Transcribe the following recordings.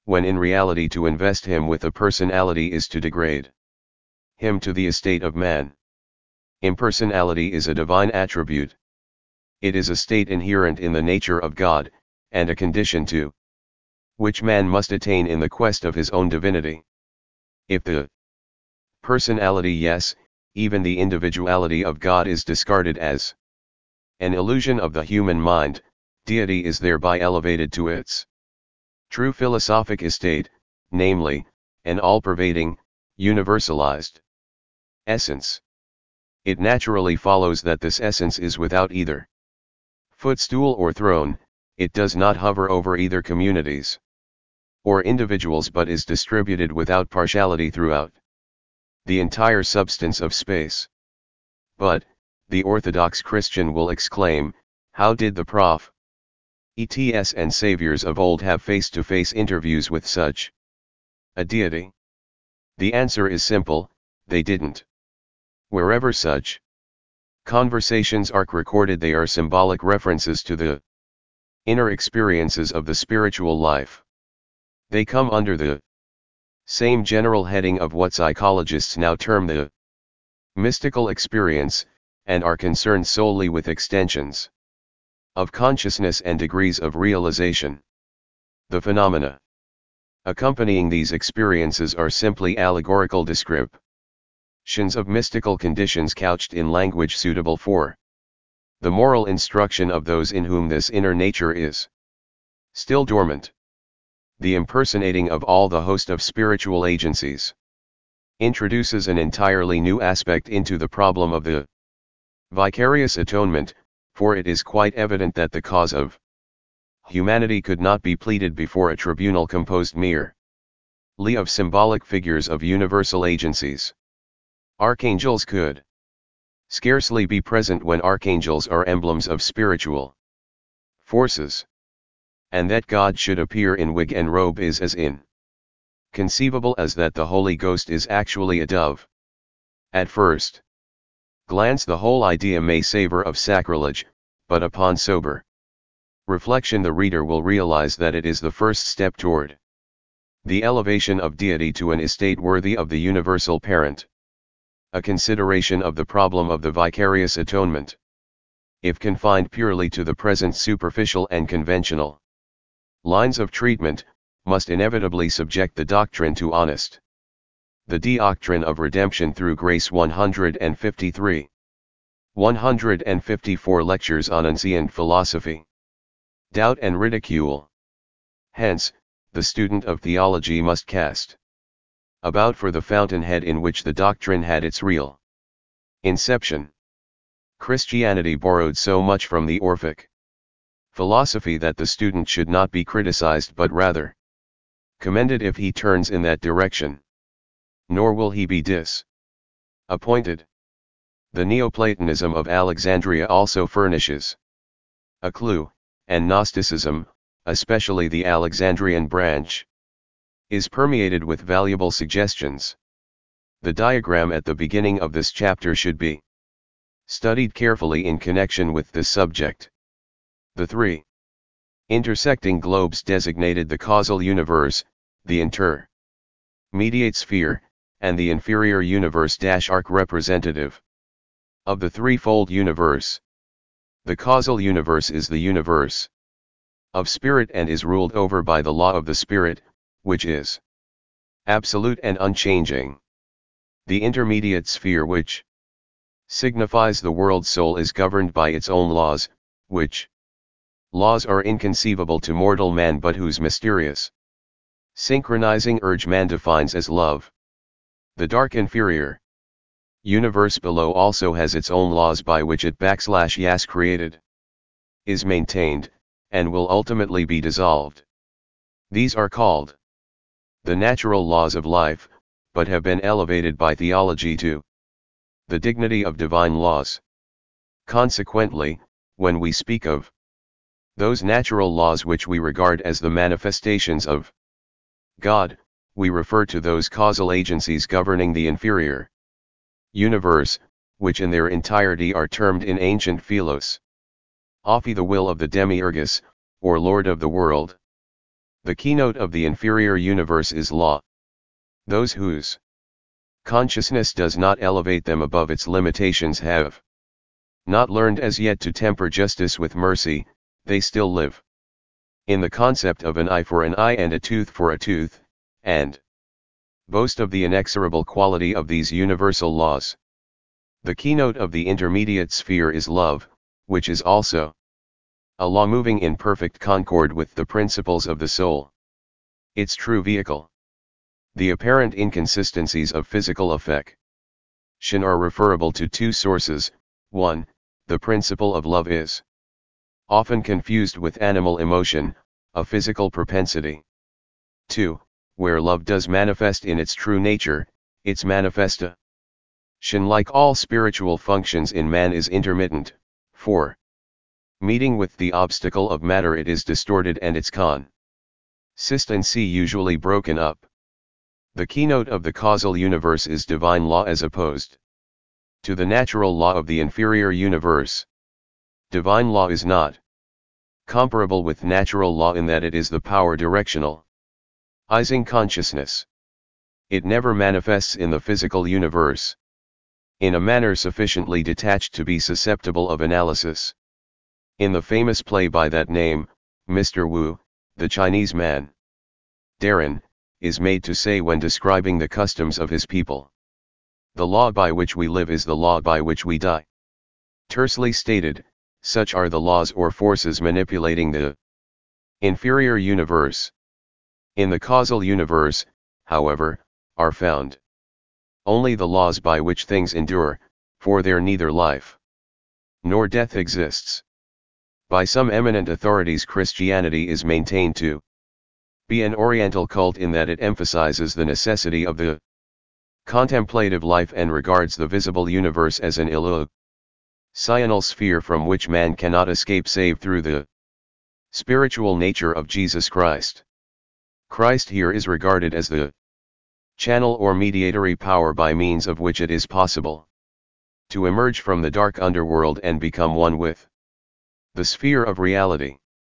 when in reality to invest him with a personality is to degrade him to the estate of man. Impersonality is a divine attribute. It is a state inherent in the nature of God, and a condition to which man must attain in the quest of his own divinity. If the personality, yes, even the individuality of God is discarded as an illusion of the human mind, deity is thereby elevated to its true philosophic estate, namely, an all-pervading, universalized essence. It naturally follows that this essence is without either footstool or throne. It does not hover over either communities or individuals, but is distributed without partiality throughout the entire substance of space. But, the Orthodox Christian will exclaim, how did the prophets and saviors of old have face-to-face interviews with such a deity? The answer is simple: they didn't. Wherever such conversations are recorded, they are symbolic references to the inner experiences of the spiritual life. They come under the same general heading of what psychologists now term the mystical experience, and are concerned solely with extensions of consciousness and degrees of realization. The phenomena accompanying these experiences are simply allegorical descriptions of mystical conditions couched in language suitable for the moral instruction of those in whom this inner nature is still dormant. The impersonating of all the host of spiritual agencies introduces an entirely new aspect into the problem of the vicarious atonement, for it is quite evident that the cause of humanity could not be pleaded before a tribunal composed merely of symbolic figures of universal agencies. Archangels could scarcely be present when archangels are emblems of spiritual forces. And that God should appear in wig and robe is as inconceivable as that the Holy Ghost is actually a dove. At first glance the whole idea may savor of sacrilege, but upon sober reflection the reader will realize that it is the first step toward the elevation of deity to an estate worthy of the universal parent. A consideration of the problem of the vicarious atonement, if confined purely to the present superficial and conventional lines of treatment, must inevitably subject the doctrine to honest. The doctrine of redemption through grace. 153. 154 Lectures on Ancient Philosophy. Doubt and ridicule. Hence, the student of theology must cast about for the fountainhead in which the doctrine had its real inception. Christianity borrowed so much from the Orphic philosophy that the student should not be criticized but rather commended if he turns in that direction. Nor will he be disappointed. The Neoplatonism of Alexandria also furnishes a clue, and Gnosticism, especially the Alexandrian branch, is permeated with valuable suggestions. The diagram at the beginning of this chapter should be studied carefully in connection with this subject. The three intersecting globes designated the causal universe, the intermediate sphere, and the inferior universe. Arc representative of the threefold universe. The causal universe is the universe of spirit and is ruled over by the law of the spirit, which is absolute and unchanging. The intermediate sphere, which signifies the world soul, is governed by its own laws, which laws are inconceivable to mortal man but whose mysterious synchronizing urge man defines as love. The dark inferior universe below also has its own laws by which it / created, is maintained, and will ultimately be dissolved. These are called the natural laws of life, but have been elevated by theology to the dignity of divine laws. Consequently, when we speak of those natural laws which we regard as the manifestations of God, we refer to those causal agencies governing the inferior universe, which in their entirety are termed in ancient philos ophy the will of the demiurgus, or lord of the world. The keynote of the inferior universe is law. Those whose consciousness does not elevate them above its limitations have not learned as yet to temper justice with mercy. They still live in the concept of an eye for an eye and a tooth for a tooth, and boast of the inexorable quality of these universal laws. The keynote of the intermediate sphere is love, which is also a law moving in perfect concord with the principles of the soul. Its true vehicle. The apparent inconsistencies of physical affection are referable to two sources. 1. The principle of love is often confused with animal emotion, a physical propensity. 2. Where love does manifest in its true nature, its manifestation, like all spiritual functions in man, is intermittent. 4. Meeting with the obstacle of matter, it is distorted and its consistency usually broken up. The keynote of the causal universe is divine law as opposed to the natural law of the inferior universe. Divine law is not comparable with natural law in that it is the power directionalizing consciousness. It never manifests in the physical universe in a manner sufficiently detached to be susceptible of analysis. In the famous play by that name, Mr. Wu, the Chinese man, Darren, is made to say when describing the customs of his people, "The law by which we live is the law by which we die." Tersely stated, such are the laws or forces manipulating the inferior universe. In the causal universe, however, are found only the laws by which things endure, for there neither life nor death exists. By some eminent authorities, Christianity is maintained to be an Oriental cult in that it emphasizes the necessity of the contemplative life and regards the visible universe as an illusional sphere from which man cannot escape save through the spiritual nature of Jesus Christ. Christ here is regarded as the channel or mediatory power by means of which it is possible to emerge from the dark underworld and become one with the sphere of reality.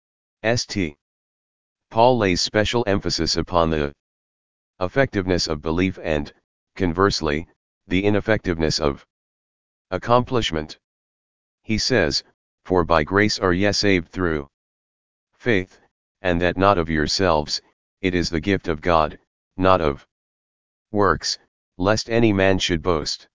St. Paul lays special emphasis upon the effectiveness of belief and, conversely, the ineffectiveness of accomplishment. He says, "For by grace are ye saved through faith, and that not of yourselves, it is the gift of God, not of works, lest any man should boast."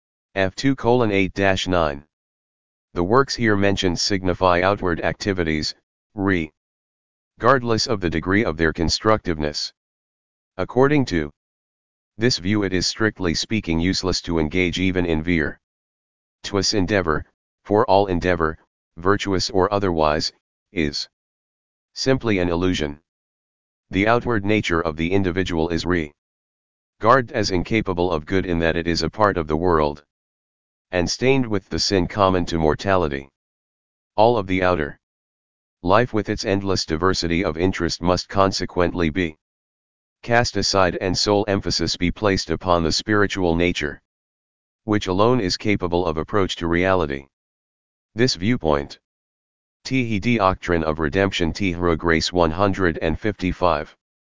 F2:8-9. The works here mentioned signify outward activities, regardless of the degree of their constructiveness. According to this view, it is strictly speaking useless to engage even in virtuous endeavor, for all endeavor, virtuous or otherwise, is simply an illusion. The outward nature of the individual is regarded as incapable of good in that it is a part of the world, and stained with the sin common to mortality. All of the outer life with its endless diversity of interest must consequently be cast aside and sole emphasis be placed upon the spiritual nature, which alone is capable of approach to reality. This viewpoint, The Doctrine of Redemption, Through Grace, 155.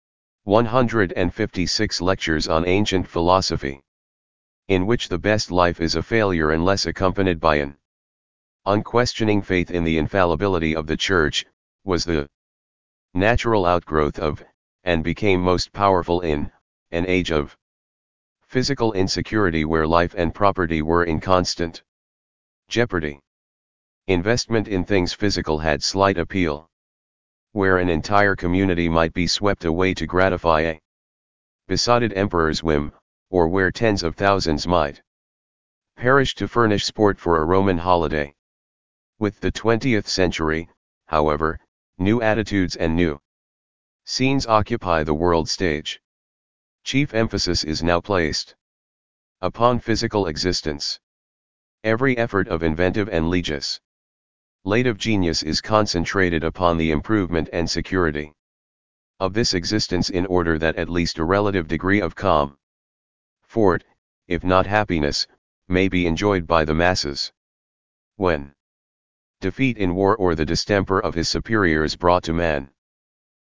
156 Lectures on Ancient Philosophy, in which the best life is a failure unless accompanied by an unquestioning faith in the infallibility of the Church, was the natural outgrowth of, and became most powerful in, an age of physical insecurity where life and property were in constant jeopardy. Investment in things physical had slight appeal, where an entire community might be swept away to gratify a besotted emperor's whim, or where tens of thousands might perish to furnish sport for a Roman holiday. With the 20th century, however, new attitudes and new scenes occupy the world stage. Chief emphasis is now placed upon physical existence. Every effort of inventive and legislative genius is concentrated upon the improvement and security of this existence in order that at least a relative degree of comfort, if not happiness, may be enjoyed by the masses. When defeat in war or the distemper of his superiors brought to man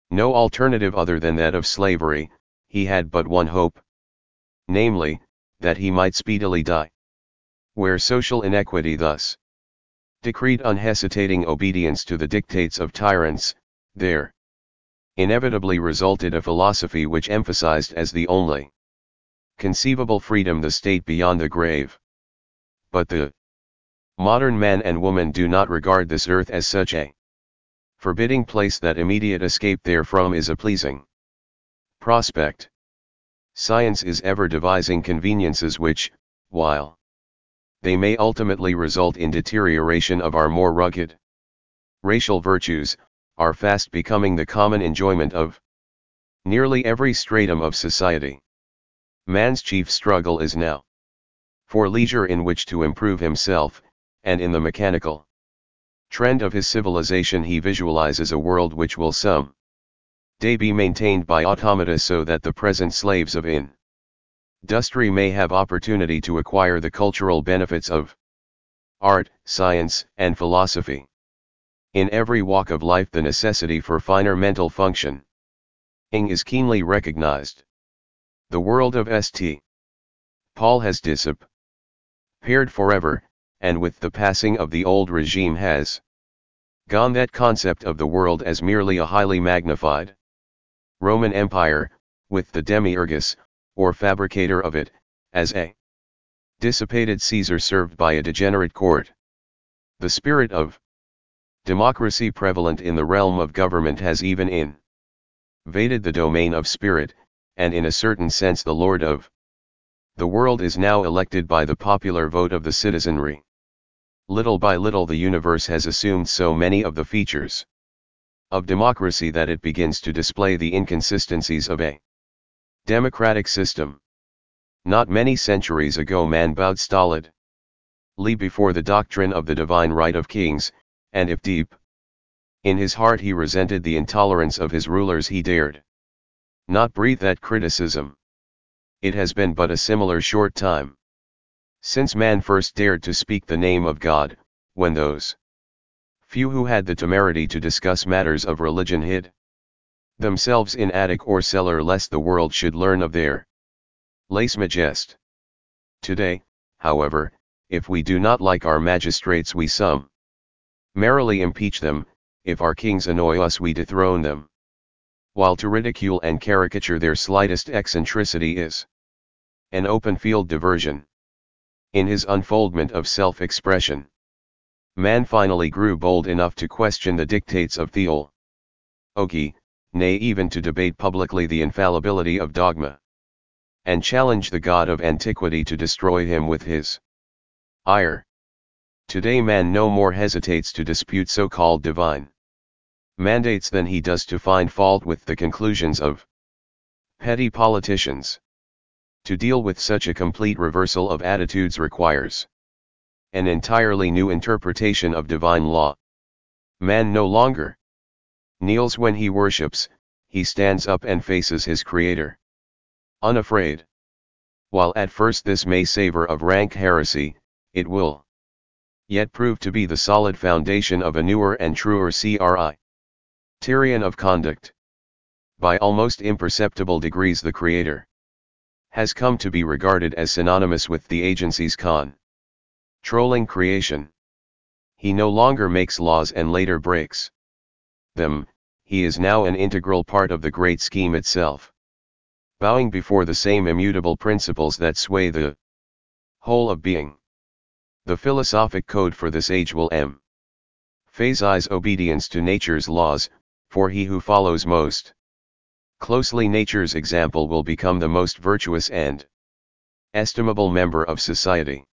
No alternative other than that of slavery, he had but one hope. Namely, that he might speedily die. Where social inequity thus decreed unhesitating obedience to the dictates of tyrants, there inevitably resulted a philosophy which emphasized as the only conceivable freedom the state beyond the grave. But the modern man and woman do not regard this earth as such a forbidding place that immediate escape therefrom is a pleasing prospect. Science is ever devising conveniences which, while they may ultimately result in deterioration of our more rugged racial virtues, are fast becoming the common enjoyment of nearly every stratum of society. Man's chief struggle is now for leisure in which to improve himself, and in the mechanical trend of his civilization he visualizes a world which will some day be maintained by automata so that the present slaves of industry may have opportunity to acquire the cultural benefits of art, science, and philosophy. In every walk of life the necessity for finer mental functioning is keenly recognized. The world of St. Paul has disappeared forever, and with the passing of the old regime has gone that concept of the world as merely a highly magnified Roman Empire, with the demiurgus, or fabricator of it, as a dissipated Caesar served by a degenerate court. The spirit of democracy prevalent in the realm of government has even invaded the domain of spirit, and in a certain sense the Lord of the world is now elected by the popular vote of the citizenry. Little by little the universe has assumed so many of the features of democracy that it begins to display the inconsistencies of a democratic system. Not many centuries ago man bowed stolidly before the doctrine of the divine right of kings, and if deep in his heart he resented the intolerance of his rulers he dared not breathe that criticism. It has been but a similar short time since man first dared to speak the name of God, when those few who had the temerity to discuss matters of religion hid themselves in attic or cellar lest the world should learn of their lese majeste. Today, however, if we do not like our magistrates we merrily impeach them, if our kings annoy us we dethrone them. While to ridicule and caricature their slightest eccentricity is an open field diversion. In his unfoldment of self-expression, man finally grew bold enough to question the dictates of theology, nay even to debate publicly the infallibility of dogma, and challenge the God of antiquity to destroy him with his ire. Today man no more hesitates to dispute so-called divine mandates than he does to find fault with the conclusions of petty politicians. To deal with such a complete reversal of attitudes requires an entirely new interpretation of divine law. Man no longer kneels when he worships, he stands up and faces his Creator, unafraid. While at first this may savor of rank heresy, it will yet prove to be the solid foundation of a newer and truer criterion of conduct. By almost imperceptible degrees the Creator has come to be regarded as synonymous with the agencies controlling creation. He no longer makes laws and later breaks them, he is now an integral part of the great scheme itself, bowing before the same immutable principles that sway the whole of being. The philosophic code for this age will emphasize obedience to nature's laws, for he who follows most closely nature's example will become the most virtuous and estimable member of society.